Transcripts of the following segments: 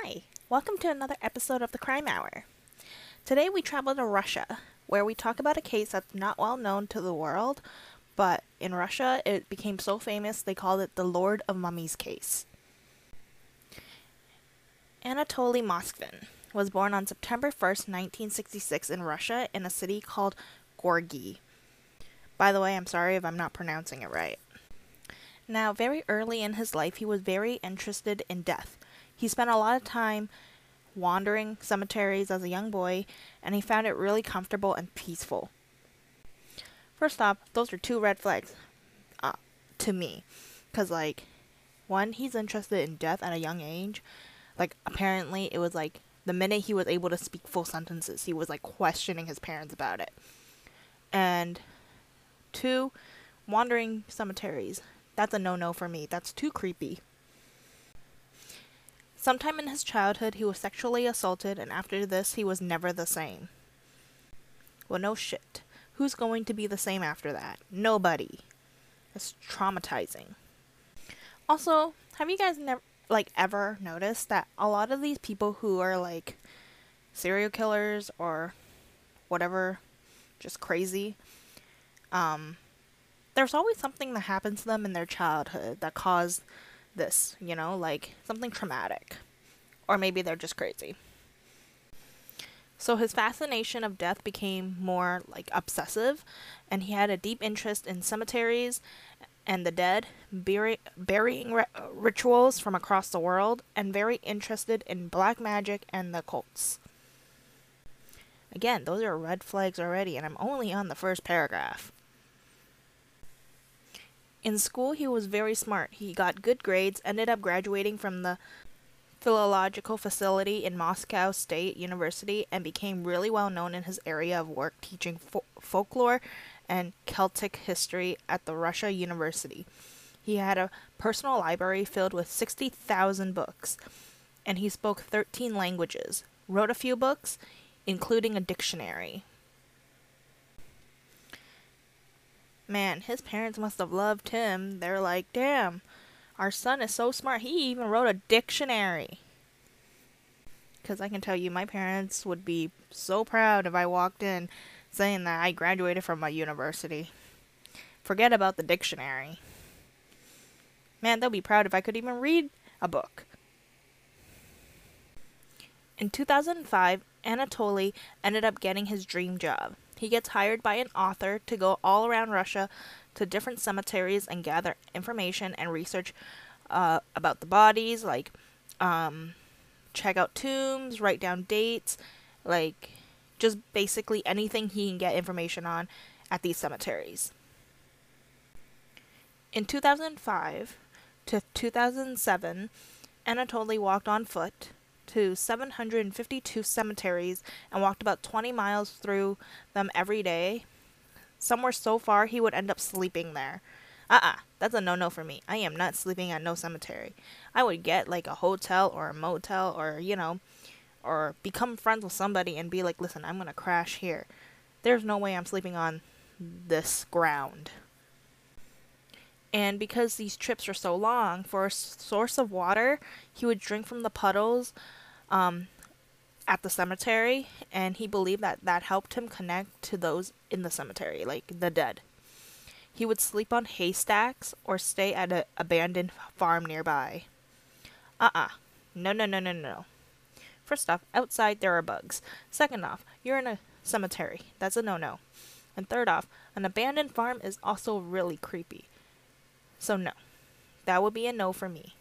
Hi, welcome to another episode of the Crime Hour. Today we travel to Russia, where we talk about a case that's not well known to the world, but in Russia it became so famous they called it the Lord of Mummies case. Anatoly Moskvin was born on September 1st, 1966 in Russia in a city called Gorgy. By the way, I'm sorry if I'm not pronouncing it right. Now, very early in his life, he was very interested in death. He spent a lot of time wandering cemeteries as a young boy, and he found it really comfortable and peaceful. First off, those are two red flags to me. Because, one, he's interested in death at a young age. Apparently, it was the minute he was able to speak full sentences, he was questioning his parents about it. And two, wandering cemeteries. That's a no-no for me. That's too creepy. Sometime in his childhood, he was sexually assaulted, and after this, he was never the same. Well, no shit. Who's going to be the same after that? Nobody. It's traumatizing. Also, have you guys ever noticed that a lot of these people who are serial killers or whatever, just crazy, there's always something that happens to them in their childhood that caused this, something traumatic. Or maybe they're just crazy. So his fascination of death became more obsessive, and he had a deep interest in cemeteries and the dead, burying rituals from across the world, and very interested in black magic and the cults. Again, those are red flags already, and I'm only on the first paragraph. In school, he was very smart. He got good grades, ended up graduating from the philological facility in Moscow State University, and became really well known in his area of work teaching folklore and Celtic history at the Russia University. He had a personal library filled with 60,000 books, and he spoke 13 languages, wrote a few books, including a dictionary. Man, his parents must have loved him. They're like, damn, our son is so smart, he even wrote a dictionary. Because I can tell you, my parents would be so proud if I walked in saying that I graduated from a university. Forget about the dictionary. Man, they'll be proud if I could even read a book. In 2005, Anatoly ended up getting his dream job. He gets hired by an author to go all around Russia to different cemeteries and gather information and research about the bodies, check out tombs, write down dates, just basically anything he can get information on at these cemeteries. In 2005 to 2007, Anatoly walked on foot to 752 cemeteries and walked about 20 miles through them every day. Somewhere so far he would end up sleeping there. That's a no-no for me. I am not sleeping at no cemetery. I would get a hotel or a motel or become friends with somebody and be like, listen, I'm gonna crash here. There's no way I'm sleeping on this ground. And because these trips are so long, for a source of water, he would drink from the puddles at the cemetery, and he believed that helped him connect to those in the cemetery, the dead. He would sleep on haystacks or stay at an abandoned farm nearby. No. First off, outside there are bugs. Second off, you're in a cemetery. That's a no-no. And third off, an abandoned farm is also really creepy. So no, that would be a no for me.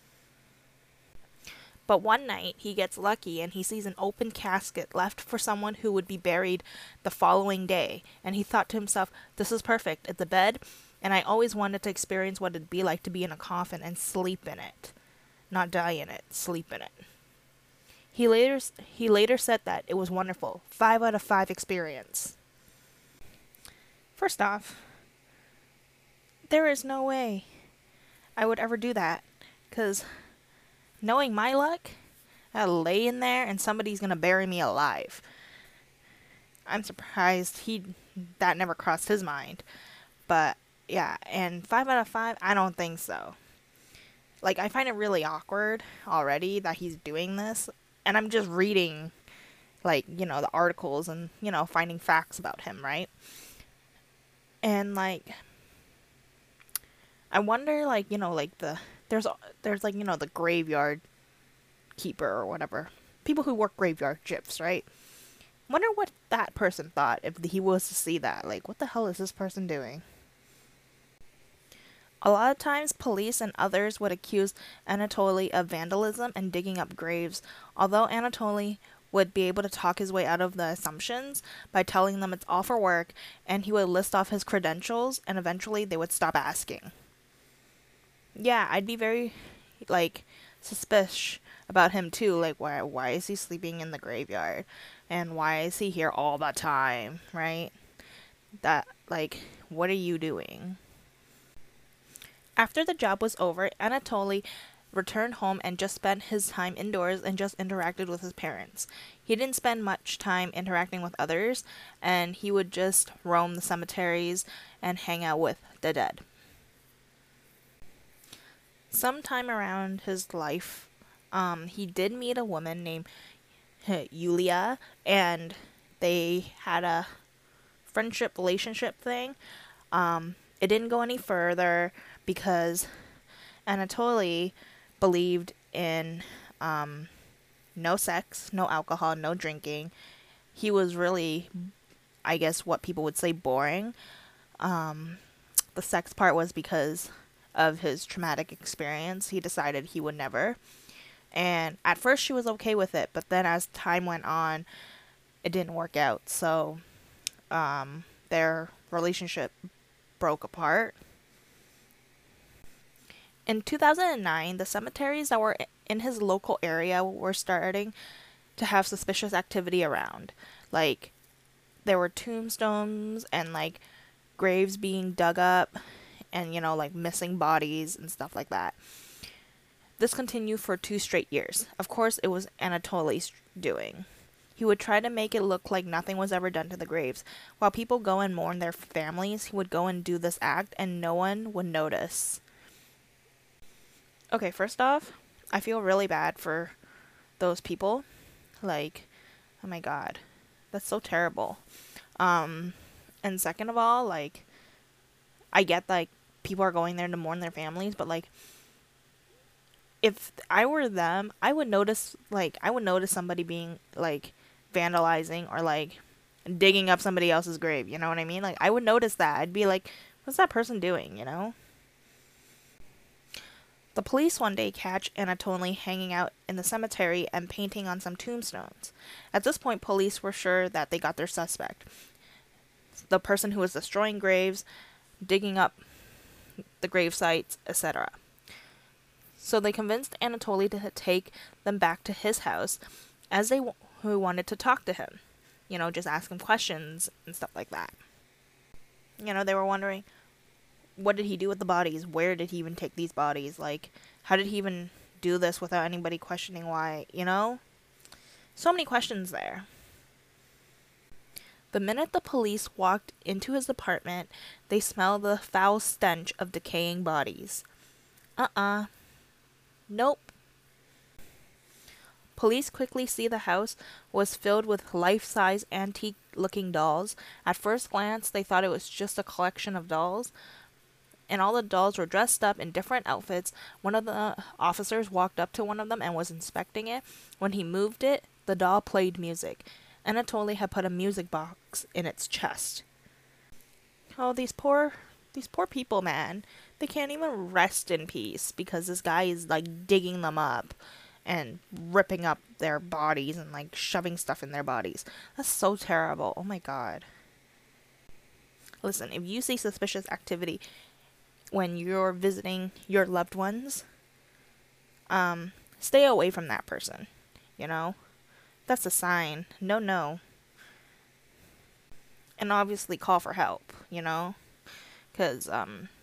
But one night, he gets lucky and he sees an open casket left for someone who would be buried the following day. And he thought to himself, this is perfect. It's a bed, and I always wanted to experience what it'd be like to be in a coffin and sleep in it. Not die in it, sleep in it. He later said that it was wonderful. 5 out of 5 experience. First off, there is no way I would ever do that. Because knowing my luck, I'll lay in there and somebody's going to bury me alive. I'm surprised that never crossed his mind. But yeah, and 5 out of 5, I don't think so. Like, I find it really awkward already that he's doing this. And I'm just reading, like, the articles and, finding facts about him, right? And, like, I wonder, like, there's like, the graveyard keeper or whatever. People who work graveyard shifts, right? Wonder what that person thought if he was to see that. Like, what the hell is this person doing? A lot of times, police and others would accuse Anatoly of vandalism and digging up graves, although Anatoly would be able to talk his way out of the assumptions by telling them it's all for work, and he would list off his credentials, and eventually they would stop asking. Yeah, I'd be very, like, suspicious about him too. Like, why is he sleeping in the graveyard? And why is he here all the time, right? That, like, what are you doing? After the job was over, Anatoly returned home and just spent his time indoors and just interacted with his parents. He didn't spend much time interacting with others, and he would just roam the cemeteries and hang out with the dead. Sometime around his life, he did meet a woman named Yulia, and they had a friendship relationship thing. It didn't go any further because Anatoly believed in no sex, no alcohol, no drinking. He was really, I guess, what people would say boring. The sex part was because of his traumatic experience. He decided he would never. And at first she was okay with it, but then as time went on, it didn't work out. So their relationship broke apart. In 2009, the cemeteries that were in his local area were starting to have suspicious activity around. Like, there were tombstones and, like, graves being dug up and, like, missing bodies and stuff like that. This continued for 2 straight years. Of course, it was Anatoly's doing. He would try to make it look like nothing was ever done to the graves. While people go and mourn their families, he would go and do this act and no one would notice. Okay, first off, I feel really bad for those people. Like, oh my god, that's so terrible. And second of all, like, I get, like, people are going there to mourn their families, but, like, if I were them, I would notice somebody being, like, vandalizing or, like, digging up somebody else's grave, you know what I mean? Like, I would notice that. I'd be like, what's that person doing, you know? The police one day catch Anatoly hanging out in the cemetery and painting on some tombstones. At this point, police were sure that they got their suspect. The person who was destroying graves, digging up the grave sites, etc. So they convinced Anatoly to take them back to his house as who wanted to talk to him. Just ask him questions and stuff like that. They were wondering, what did he do with the bodies? Where did he even take these bodies? Like, how did he even do this without anybody questioning why, So many questions there. The minute the police walked into his apartment, they smelled the foul stench of decaying bodies. Nope. Police quickly see the house was filled with life-size antique-looking dolls. At first glance, they thought it was just a collection of dolls, and all the dolls were dressed up in different outfits. One of the officers walked up to one of them and was inspecting it. When he moved it, the doll played music. Anatoly had put a music box in its chest. Oh, these poor people, man. They can't even rest in peace because this guy is, like, digging them up and ripping up their bodies and, like, shoving stuff in their bodies. That's so terrible. Oh my god. Listen, if you see suspicious activity when you're visiting your loved ones, stay away from that person, That's a sign. No. And obviously call for help, Because,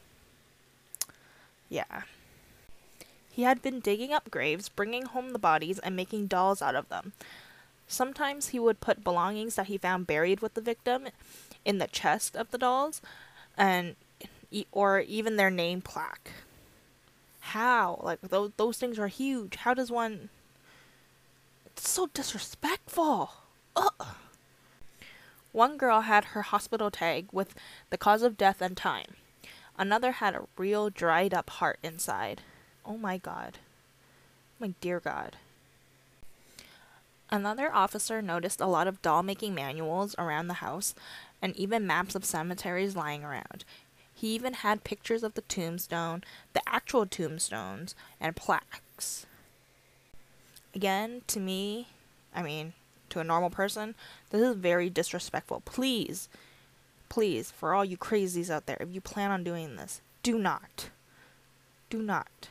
yeah. He had been digging up graves, bringing home the bodies, and making dolls out of them. Sometimes he would put belongings that he found buried with the victim in the chest of the dolls, or even their name plaque. How? Like, those things are huge. How does one... It's so disrespectful. Ugh. One girl had her hospital tag with the cause of death and time. Another had a real dried up heart inside. Oh my god. My dear god. Another officer noticed a lot of doll making manuals around the house and even maps of cemeteries lying around. He even had pictures of the tombstone, the actual tombstones, and plaques. Again, to me, to a normal person, this is very disrespectful. Please, please, for all you crazies out there, if you plan on doing this, do not. Do not.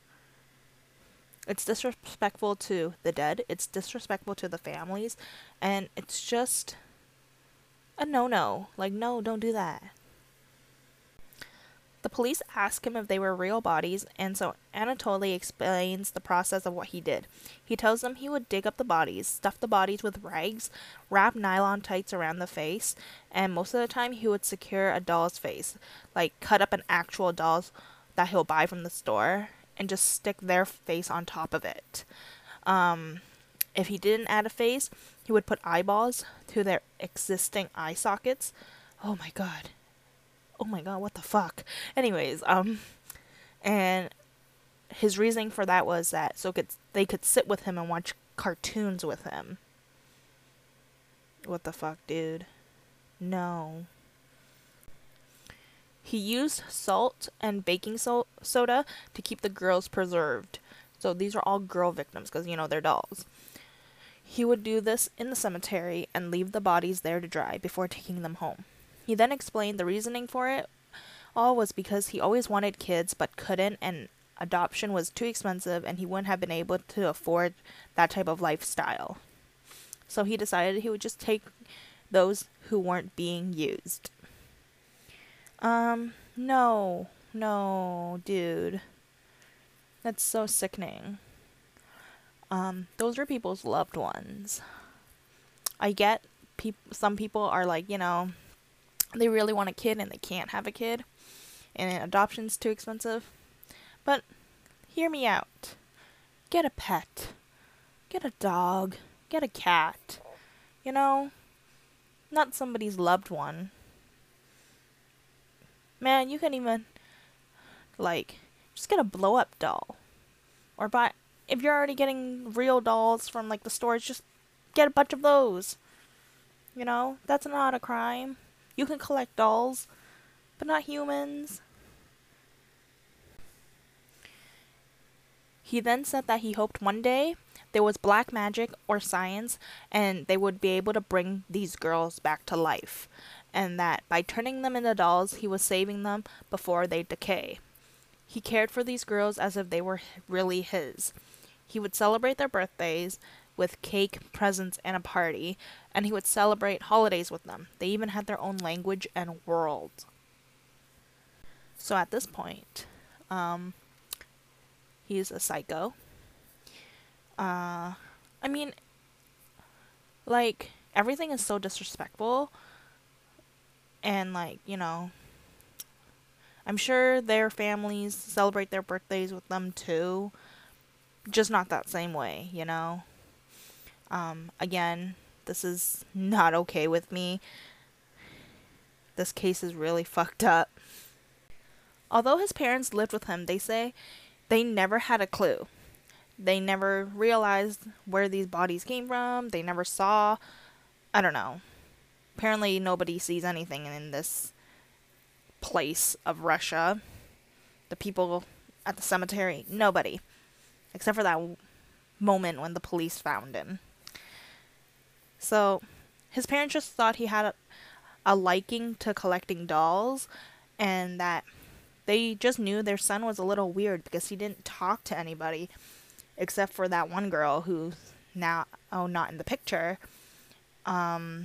It's disrespectful to the dead, it's disrespectful to the families, and it's just a no-no. Like, no, don't do that. The police ask him if they were real bodies, and so Anatoly explains the process of what he did. He tells them he would dig up the bodies, stuff the bodies with rags, wrap nylon tights around the face, and most of the time he would secure a doll's face, like cut up an actual doll that he'll buy from the store, and just stick their face on top of it. If he didn't add a face, he would put eyeballs to their existing eye sockets. Oh my god, what the fuck? Anyways, and his reasoning for that was that they could sit with him and watch cartoons with him. What the fuck, dude? No. He used salt and baking soda to keep the girls preserved. So these are all girl victims because, they're dolls. He would do this in the cemetery and leave the bodies there to dry before taking them home. He then explained the reasoning for it all was because he always wanted kids but couldn't, and adoption was too expensive and he wouldn't have been able to afford that type of lifestyle. So he decided he would just take those who weren't being used. No, dude. That's so sickening. Those are people's loved ones. I get some people are like, they really want a kid and they can't have a kid, and adoption's too expensive. But hear me out. Get a pet. Get a dog. Get a cat. Not somebody's loved one. Man, you can even, just get a blow-up doll. Or if you're already getting real dolls from, the stores, just get a bunch of those. That's not a crime. You can collect dolls, but not humans. He then said that he hoped one day there was black magic or science and they would be able to bring these girls back to life, and that by turning them into dolls, he was saving them before they decay. He cared for these girls as if they were really his. He would celebrate their birthdays with cake, presents, and a party, and he would celebrate holidays with them. They even had their own language and world. So at this point, he's a psycho. Everything is so disrespectful, and I'm sure their families celebrate their birthdays with them too, just not that same way, Again, this is not okay with me. This case is really fucked up. Although his parents lived with him, they say they never had a clue. They never realized where these bodies came from. They never saw. I don't know. Apparently nobody sees anything in this place of Russia. The people at the cemetery, nobody. Except for that moment when the police found him. So, his parents just thought he had a liking to collecting dolls, and that they just knew their son was a little weird because he didn't talk to anybody except for that one girl who's now not in the picture. And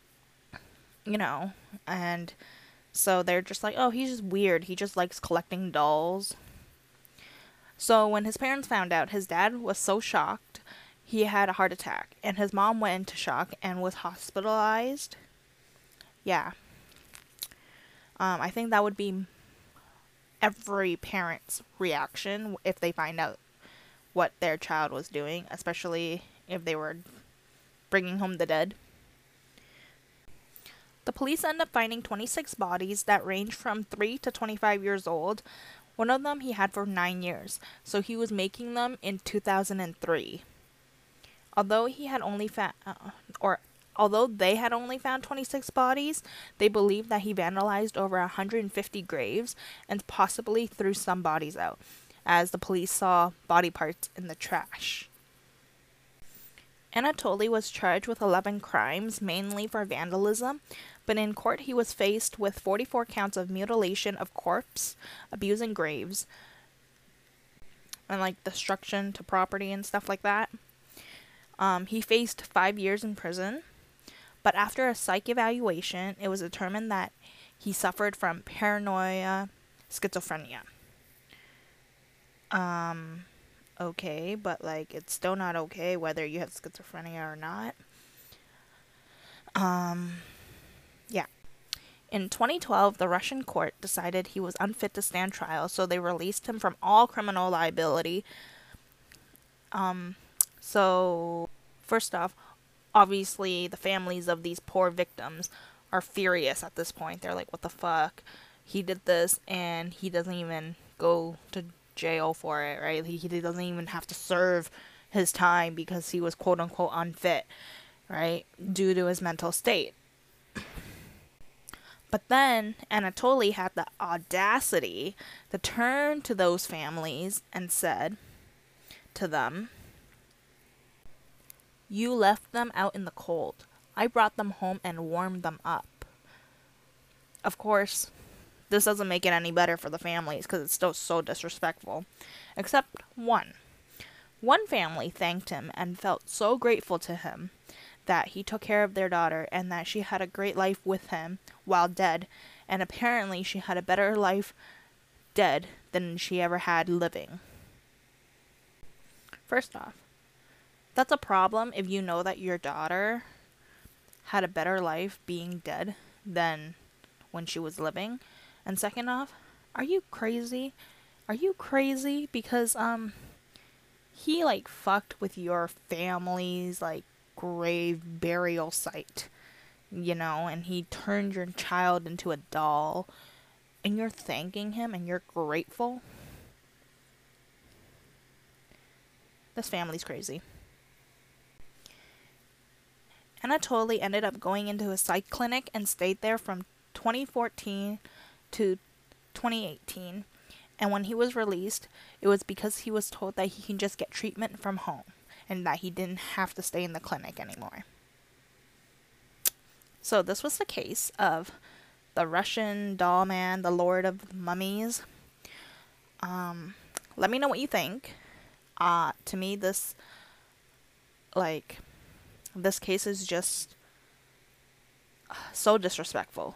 so they're just like, oh, he's just weird. He just likes collecting dolls. So when his parents found out, his dad was so shocked, he had a heart attack, and his mom went into shock and was hospitalized. Yeah. I think that would be every parent's reaction if they find out what their child was doing, especially if they were bringing home the dead. The police end up finding 26 bodies that range from 3 to 25 years old. One of them he had for 9 years, so he was making them in 2003. Although he had only although they had only found 26 bodies, they believed that he vandalized over 150 graves and possibly threw some bodies out, as the police saw body parts in the trash. Anatoly was charged with 11 crimes, mainly for vandalism, but in court he was faced with 44 counts of mutilation of corpse, abusing graves, and like destruction to property and stuff like that. He faced 5 years in prison, but after a psych evaluation, it was determined that he suffered from paranoia, schizophrenia. Okay, but like it's still not okay whether you have schizophrenia or not. Yeah. In 2012, the Russian court decided he was unfit to stand trial, so they released him from all criminal liability. So first off, obviously the families of these poor victims are furious at this point. They're like, what the fuck? He did this and he doesn't even go to jail for it, right? He doesn't even have to serve his time because he was quote unquote unfit, right? Due to his mental state. But then Anatoly had the audacity to turn to those families and said to them, "You left them out in the cold. I brought them home and warmed them up." Of course, this doesn't make it any better for the families because it's still so disrespectful. Except one. One family thanked him and felt so grateful to him that he took care of their daughter and that she had a great life with him while dead, and apparently she had a better life dead than she ever had living. First off, that's a problem if you know that your daughter had a better life being dead than when she was living. And second off, are you crazy? Are you crazy? Because he like fucked with your family's like grave burial site, you know, and he turned your child into a doll, and you're thanking him and you're grateful. This family's crazy. Anatoly ended up going into a psych clinic and stayed there from 2014 to 2018, and when he was released, it was because he was told that he can just get treatment from home and that he didn't have to stay in the clinic anymore. So this was the case of the Russian doll man, the Lord of Mummies. Let me know what you think. To me, this case is just so disrespectful.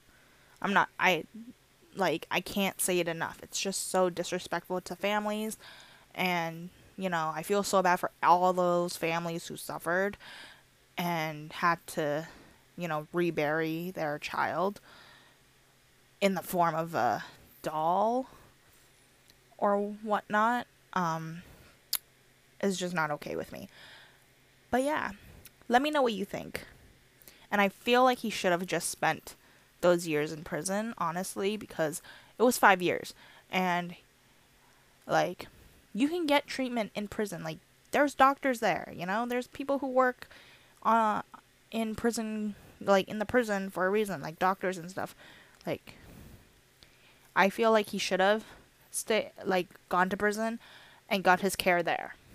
I can't say it enough. It's just so disrespectful to families, and, you know, I feel so bad for all those families who suffered and had to, you know, rebury their child in the form of a doll or whatnot. Is just not okay with me. But yeah, let me know what you think. And I feel like he should have just spent those years in prison, honestly, because it was 5 years. And, like, you can get treatment in prison. Like, there's doctors there, you know? There's people who work in prison, like, in the prison for a reason, like doctors and stuff. Like, I feel like he should have gone to prison and got his care there.